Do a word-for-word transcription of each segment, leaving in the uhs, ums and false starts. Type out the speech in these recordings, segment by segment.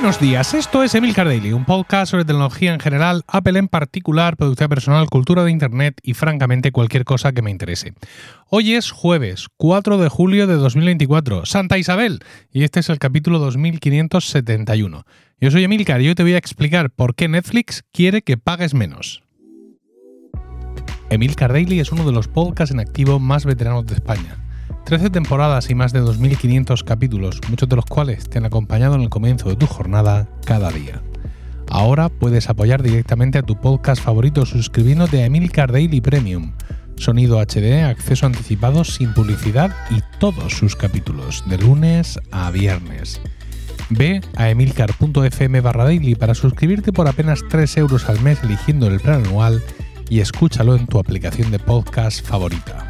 Buenos días, esto es Emilcar Daily, un podcast sobre tecnología en general, Apple en particular, productividad personal, cultura de Internet y francamente cualquier cosa que me interese. Hoy es jueves, cuatro de julio de dos mil veinticuatro, Santa Isabel, y este es el capítulo dos mil quinientos setenta y uno. Yo soy Emilcar y hoy te voy a explicar por qué Netflix quiere que pagues menos. Emilcar Daily es uno de los podcasts en activo más veteranos de España. trece temporadas y más de dos mil quinientos capítulos, muchos de los cuales te han acompañado en el comienzo de tu jornada cada día. Ahora puedes apoyar directamente a tu podcast favorito suscribiéndote a Emilcar Daily Premium. Sonido H D, acceso anticipado sin publicidad y todos sus capítulos, de lunes a viernes. Ve a emilcar.fm barra daily para suscribirte por apenas tres euros al mes eligiendo el plan anual y escúchalo en tu aplicación de podcast favorita.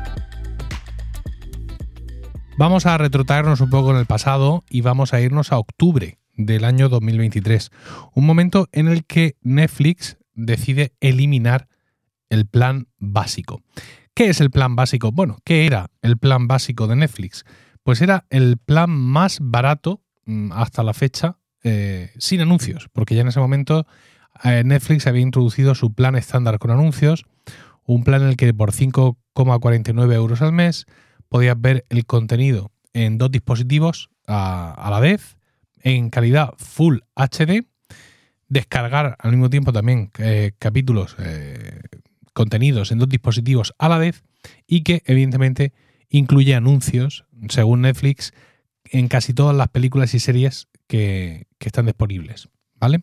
Vamos a retrotraernos un poco en el pasado y vamos a irnos a octubre del año dos mil veintitrés, un momento en el que Netflix decide eliminar el plan básico. ¿Qué es el plan básico? Bueno, ¿qué era el plan básico de Netflix? Pues era el plan más barato hasta la fecha eh, sin anuncios, porque ya en ese momento eh, Netflix había introducido su plan estándar con anuncios, un plan en el que por cinco coma cuarenta y nueve euros al mes podías ver el contenido en dos dispositivos a, a la vez, en calidad Full H D, descargar al mismo tiempo también eh, capítulos, eh, contenidos en dos dispositivos a la vez y que evidentemente incluye anuncios, según Netflix, en casi todas las películas y series que, que están disponibles, ¿vale?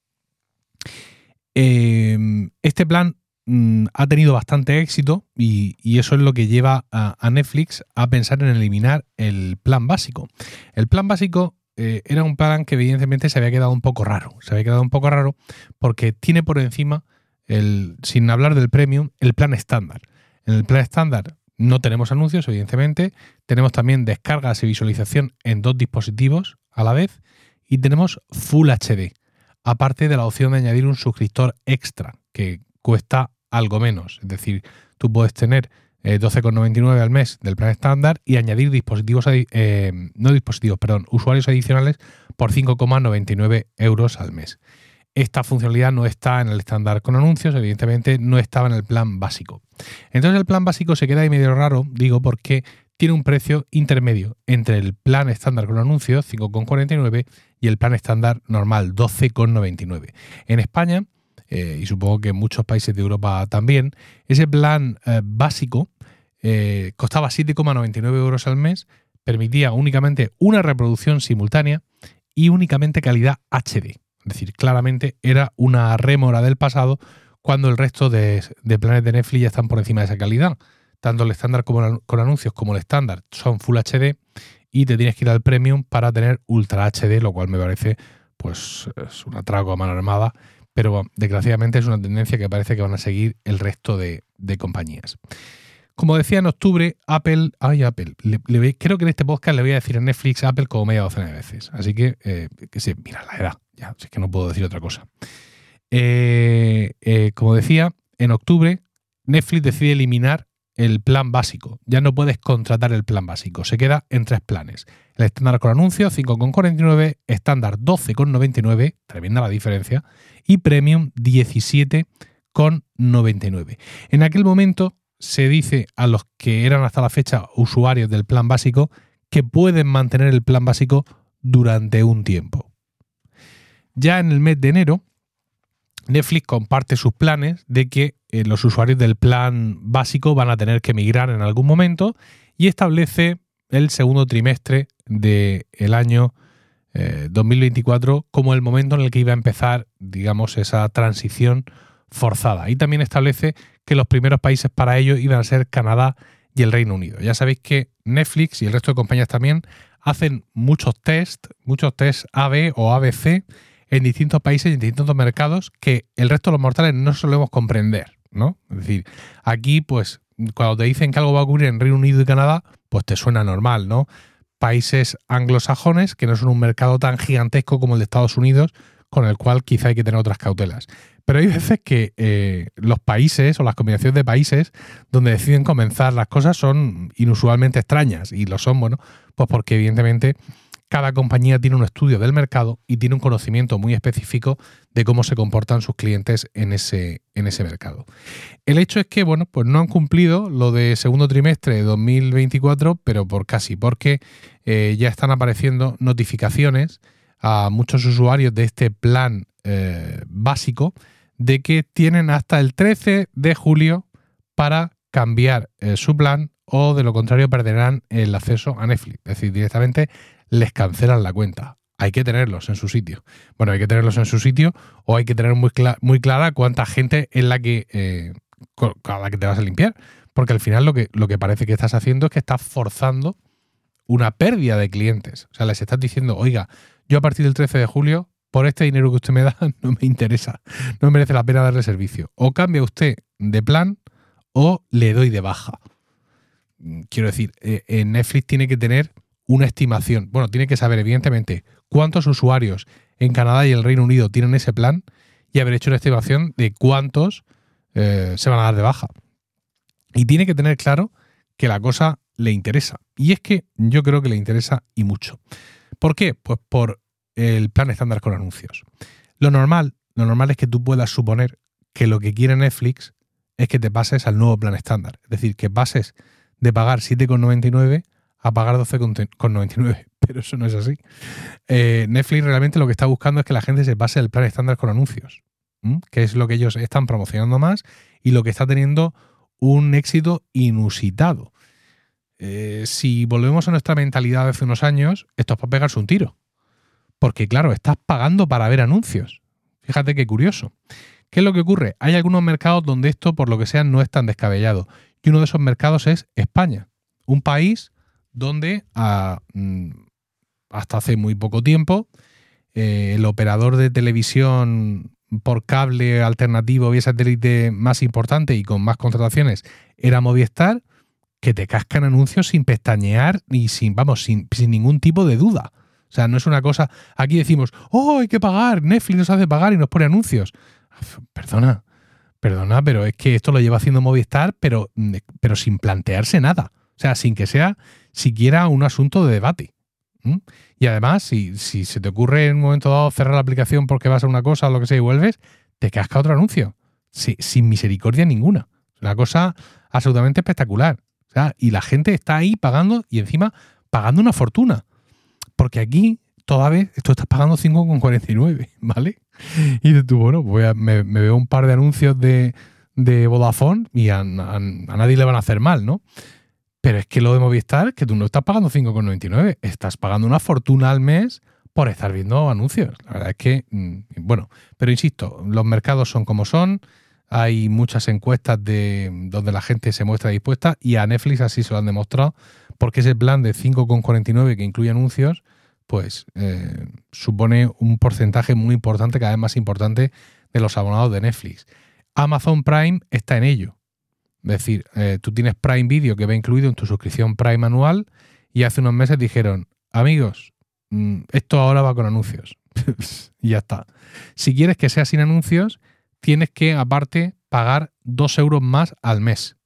Eh, este plan ha tenido bastante éxito y, y eso es lo que lleva a, a Netflix a pensar en eliminar el plan básico. El plan básico eh, era un plan que evidentemente se había quedado un poco raro. Se había quedado un poco raro porque tiene por encima, el, sin hablar del premium, el plan estándar. En el plan estándar no tenemos anuncios, evidentemente. Tenemos también descargas y visualización en dos dispositivos a la vez y tenemos Full H D, aparte de la opción de añadir un suscriptor extra que cuesta algo menos, es decir, tú puedes tener eh, doce coma noventa y nueve al mes del plan estándar y añadir dispositivos, eh, no dispositivos, perdón, usuarios adicionales por cinco coma noventa y nueve euros al mes. Esta funcionalidad no está en el estándar con anuncios, evidentemente no estaba en el plan básico. Entonces el plan básico se queda ahí medio raro, digo, porque tiene un precio intermedio entre el plan estándar con anuncios, cinco coma cuarenta y nueve, y el plan estándar normal, doce coma noventa y nueve. En España, Eh, y supongo que en muchos países de Europa también, ese plan eh, básico eh, costaba siete coma noventa y nueve euros al mes, permitía únicamente una reproducción simultánea y únicamente calidad H D. Es decir, claramente era una rémora del pasado cuando el resto de, de planes de Netflix ya están por encima de esa calidad. Tanto el estándar como con anuncios como el estándar son Full H D y te tienes que ir al Premium para tener Ultra H D, lo cual me parece pues es un atraco a mano armada. Pero desgraciadamente es una tendencia que parece que van a seguir el resto de, de compañías. Como decía en octubre, Apple... ¡Ay, Apple! Le, le, creo que en este podcast le voy a decir a Netflix Apple como media docena de veces. Así que, eh, que se, mira la edad. Ya, es que no puedo decir otra cosa. Eh, eh, como decía, en octubre Netflix decide eliminar el plan básico. Ya no puedes contratar el plan básico. Se queda en tres planes. El estándar con anuncios, cinco coma cuarenta y nueve, estándar doce coma noventa y nueve, tremenda la diferencia, y Premium diecisiete coma noventa y nueve. En aquel momento se dice a los que eran hasta la fecha usuarios del plan básico que pueden mantener el plan básico durante un tiempo. Ya en el mes de enero, Netflix comparte sus planes de que eh, los usuarios del plan básico van a tener que migrar en algún momento y establece el segundo trimestre del año eh, dos mil veinticuatro como el momento en el que iba a empezar, digamos, esa transición forzada. Y también establece que los primeros países para ello iban a ser Canadá y el Reino Unido. Ya sabéis que Netflix y el resto de compañías también hacen muchos test, muchos test A B o A B C en distintos países y en distintos mercados que el resto de los mortales no solemos comprender, ¿no? Es decir, aquí, pues, cuando te dicen que algo va a ocurrir en Reino Unido y Canadá, pues te suena normal, ¿no? Países anglosajones que no son un mercado tan gigantesco como el de Estados Unidos, con el cual quizá hay que tener otras cautelas. Pero hay veces que eh, los países o las combinaciones de países donde deciden comenzar las cosas son inusualmente extrañas y lo son, bueno, pues porque evidentemente cada compañía tiene un estudio del mercado y tiene un conocimiento muy específico de cómo se comportan sus clientes en ese, en ese mercado. El hecho es que, bueno, pues no han cumplido lo de segundo trimestre de dos mil veinticuatro, pero por casi, porque eh, ya están apareciendo notificaciones a muchos usuarios de este plan eh, básico de que tienen hasta el trece de julio para cambiar eh, su plan, o de lo contrario perderán el acceso a Netflix. Es decir, directamente les cancelan la cuenta. Hay que tenerlos en su sitio. Bueno, hay que tenerlos en su sitio o hay que tener muy, clara, muy clara cuánta gente es la que, eh, a la que te vas a limpiar. Porque al final lo que, lo que parece que estás haciendo es que estás forzando una pérdida de clientes. O sea, les estás diciendo, oiga, yo a partir del trece de julio, por este dinero que usted me da, no me interesa. No merece la pena darle servicio. O cambia usted de plan o le doy de baja. Quiero decir, eh, Netflix tiene que tener una estimación. Bueno, tiene que saber, evidentemente, cuántos usuarios en Canadá y el Reino Unido tienen ese plan y haber hecho una estimación de cuántos eh, se van a dar de baja. Y tiene que tener claro que la cosa le interesa. Y es que yo creo que le interesa y mucho. ¿Por qué? Pues por el plan estándar con anuncios. Lo normal, lo normal es que tú puedas suponer que lo que quiere Netflix es que te pases al nuevo plan estándar. Es decir, que pases de pagar siete con noventa y nueve a pagar doce con noventa y nueve, pero eso no es así. Eh, Netflix realmente lo que está buscando es que la gente se pase al plan estándar con anuncios, ¿m? Que es lo que ellos están promocionando más y lo que está teniendo un éxito inusitado. Eh, si volvemos a nuestra mentalidad de hace unos años, esto es para pegarse un tiro. Porque claro, estás pagando para ver anuncios. Fíjate qué curioso. ¿Qué es lo que ocurre? Hay algunos mercados donde esto, por lo que sea, no es tan descabellado. Y uno de esos mercados es España. Un país donde a, hasta hace muy poco tiempo eh, el operador de televisión por cable alternativo vía satélite más importante y con más contrataciones era Movistar, que te cascan anuncios sin pestañear y sin, vamos, sin, sin ningún tipo de duda. O sea, no es una cosa... Aquí decimos, oh, hay que pagar, Netflix nos hace pagar y nos pone anuncios. Perdona, perdona, pero es que esto lo lleva haciendo Movistar, pero, pero sin plantearse nada. O sea, sin que sea siquiera un asunto de debate. ¿Mm? Y además, si, si se te ocurre en un momento dado cerrar la aplicación porque vas a una cosa o lo que sea y vuelves, te casca otro anuncio. Sí, sin misericordia ninguna. Una cosa absolutamente espectacular. O sea, y la gente está ahí pagando y encima pagando una fortuna. Porque aquí todavía tú estás pagando cinco con cuarenta y nueve, ¿vale? Y dices tú, bueno, voy a, me, me veo un par de anuncios de, de Vodafone y a, a, a nadie le van a hacer mal, ¿no? Pero es que lo de Movistar, que tú no estás pagando cinco con noventa y nueve, estás pagando una fortuna al mes por estar viendo anuncios. La verdad es que, bueno, pero insisto, los mercados son como son, hay muchas encuestas de donde la gente se muestra dispuesta y a Netflix así se lo han demostrado, porque ese plan de cinco con cuarenta y nueve que incluye anuncios, pues eh, supone un porcentaje muy importante, cada vez más importante, de los abonados de Netflix. Amazon Prime está en ello. Es decir, eh, tú tienes Prime Video que va incluido en tu suscripción Prime anual y hace unos meses dijeron, amigos, mmm, esto ahora va con anuncios. Y ya está. Si quieres que sea sin anuncios, tienes que, aparte, pagar dos euros más al mes.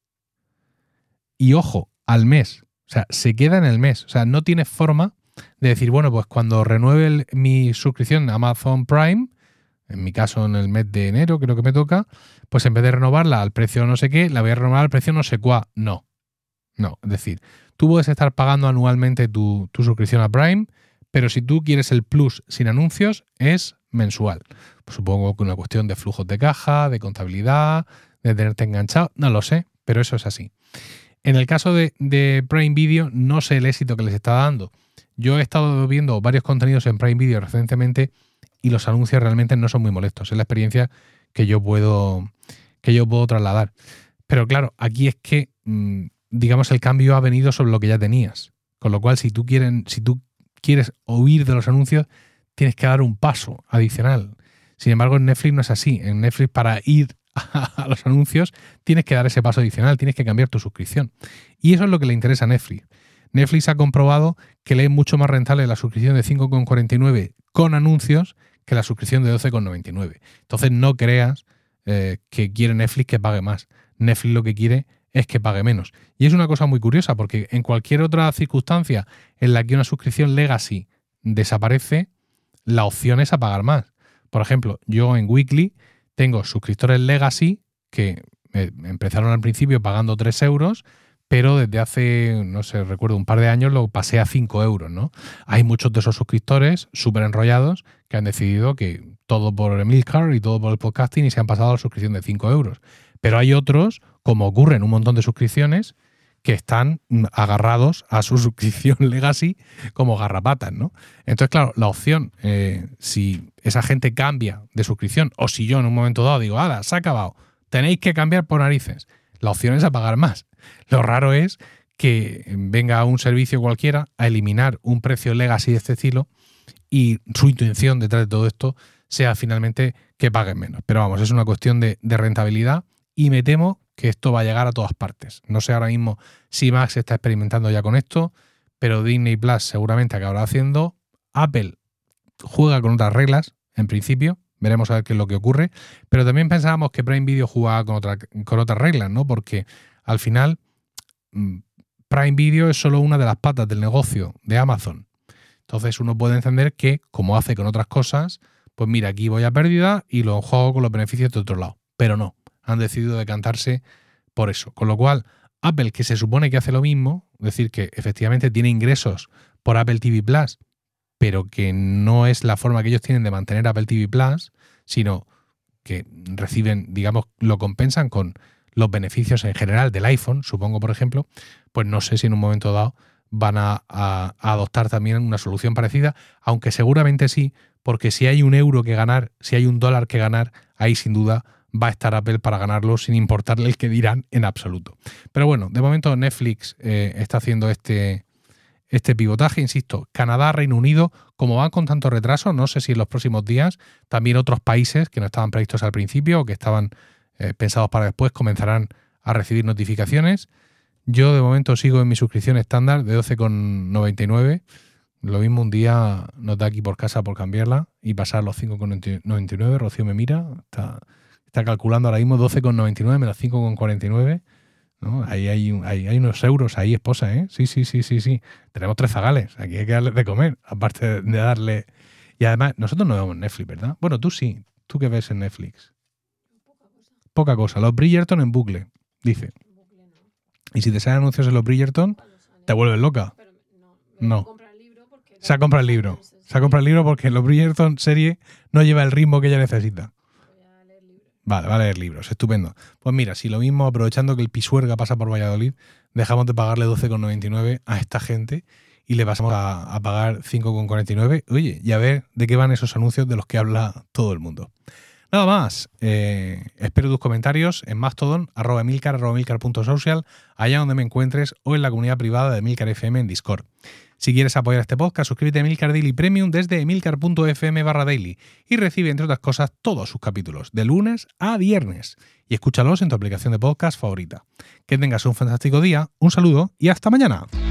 Y ojo, al mes. O sea, se queda en el mes. O sea, no tienes forma de decir, bueno, pues cuando renueve el, mi suscripción a Amazon Prime, en mi caso en el mes de enero creo que me toca, pues en vez de renovarla al precio no sé qué, la voy a renovar al precio no sé cuá. No. No, es decir, tú puedes estar pagando anualmente tu, tu suscripción a Prime, pero si tú quieres el Plus sin anuncios, es mensual. Pues supongo que una cuestión de flujos de caja, de contabilidad, de tenerte enganchado, no lo sé, pero eso es así. En el caso de, de Prime Video, no sé el éxito que les está dando. Yo he estado viendo varios contenidos en Prime Video recientemente y los anuncios realmente no son muy molestos. Es la experiencia que yo puedo, que yo puedo trasladar. Pero claro, aquí es que, digamos, el cambio ha venido sobre lo que ya tenías. Con lo cual, si tú, quieren, si tú quieres huir de los anuncios, tienes que dar un paso adicional. Sin embargo, en Netflix no es así. En Netflix, para ir a los anuncios, tienes que dar ese paso adicional, tienes que cambiar tu suscripción. Y eso es lo que le interesa a Netflix. Netflix ha comprobado que le es mucho más rentable la suscripción de cinco con cuarenta y nueve con anuncios que la suscripción de doce con noventa y nueve. Entonces no creas eh, que quiere Netflix que pague más. Netflix lo que quiere es que pague menos. Y es una cosa muy curiosa porque en cualquier otra circunstancia en la que una suscripción legacy desaparece la opción es a pagar más. Por ejemplo, yo en Weekly tengo suscriptores Legacy que empezaron al principio pagando tres euros, pero desde hace, no sé, recuerdo un par de años lo pasé a cinco euros, ¿no? Hay muchos de esos suscriptores súper enrollados que han decidido que todo por Emilcar y todo por el podcasting y se han pasado a la suscripción de cinco euros. Pero hay otros, como ocurre en un montón de suscripciones, que están agarrados a su suscripción Legacy como garrapatas, ¿no? Entonces, claro, la opción, eh, si esa gente cambia de suscripción o si yo en un momento dado digo, ¡hala, se ha acabado! Tenéis que cambiar por narices. La opción es a pagar más. Lo raro es que venga un servicio cualquiera a eliminar un precio Legacy de este estilo y su intención detrás de todo esto sea finalmente que paguen menos. Pero vamos, es una cuestión de, de rentabilidad y me temo que esto va a llegar a todas partes. No sé ahora mismo si Max está experimentando ya con esto, pero Disney Plus seguramente acabará haciendo. Apple juega con otras reglas, en principio. Veremos a ver qué es lo que ocurre. Pero también pensábamos que Prime Video jugaba con, otra, con otras reglas, ¿no? Porque al final Prime Video es solo una de las patas del negocio de Amazon. Entonces uno puede entender que, como hace con otras cosas, pues mira, aquí voy a pérdida y lo juego con los beneficios de otro lado. Pero no. Han decidido decantarse por eso. Con lo cual, Apple, que se supone que hace lo mismo, es decir, que efectivamente tiene ingresos por Apple T V Plus, pero que no es la forma que ellos tienen de mantener Apple T V Plus, sino que reciben, digamos, lo compensan con los beneficios en general del iPhone, supongo, por ejemplo, pues no sé si en un momento dado van a, a, a adoptar también una solución parecida, aunque seguramente sí, porque si hay un euro que ganar, si hay un dólar que ganar, ahí sin duda va a estar Apple para ganarlo sin importarle el que dirán en absoluto. Pero bueno, de momento Netflix eh, está haciendo este, este pivotaje, insisto, Canadá, Reino Unido, como van con tanto retraso, no sé si en los próximos días también otros países que no estaban previstos al principio o que estaban eh, pensados para después comenzarán a recibir notificaciones. Yo de momento sigo en mi suscripción estándar de doce con noventa y nueve. Lo mismo un día nos da aquí por casa por cambiarla y pasar los cinco con noventa y nueve. Rocío me mira, está... Está calculando ahora mismo doce con noventa y nueve menos cinco con cuarenta y nueve. ¿No? Ahí hay, hay, hay unos euros ahí, esposa, ¿eh? Sí, sí, sí, sí, sí. Tenemos tres zagales. Aquí hay que darle de comer, aparte de darle... Y además, nosotros no vemos Netflix, ¿verdad? Bueno, tú sí. ¿Tú qué ves en Netflix? Poca cosa. Poca cosa. Los Bridgerton en bucle, dice. En bucle no. Y si te salen anuncios en los Bridgerton, te vuelves loca. Pero no. no. Comprar el libro porque se ha comprado el libro. Se ha comprado el libro porque los Bridgerton serie no lleva el ritmo que ella necesita. Vale, va a leer libros, estupendo. Pues mira, si lo mismo, aprovechando que el Pisuerga pasa por Valladolid, dejamos de pagarle doce con noventa y nueve a esta gente y le pasamos a, a pagar cinco con cuarenta y nueve. Oye, y a ver de qué van esos anuncios de los que habla todo el mundo. Nada más, eh, espero tus comentarios en Mastodon, arroba Emilcar, arroba Emilcar punto social, allá donde me encuentres o en la comunidad privada de Emilcar F M en Discord. Si quieres apoyar este podcast, suscríbete a Emilcar Daily Premium desde emilcar.fm barra daily y recibe, entre otras cosas, todos sus capítulos, de lunes a viernes. Y escúchalos en tu aplicación de podcast favorita. Que tengas un fantástico día, un saludo y hasta mañana.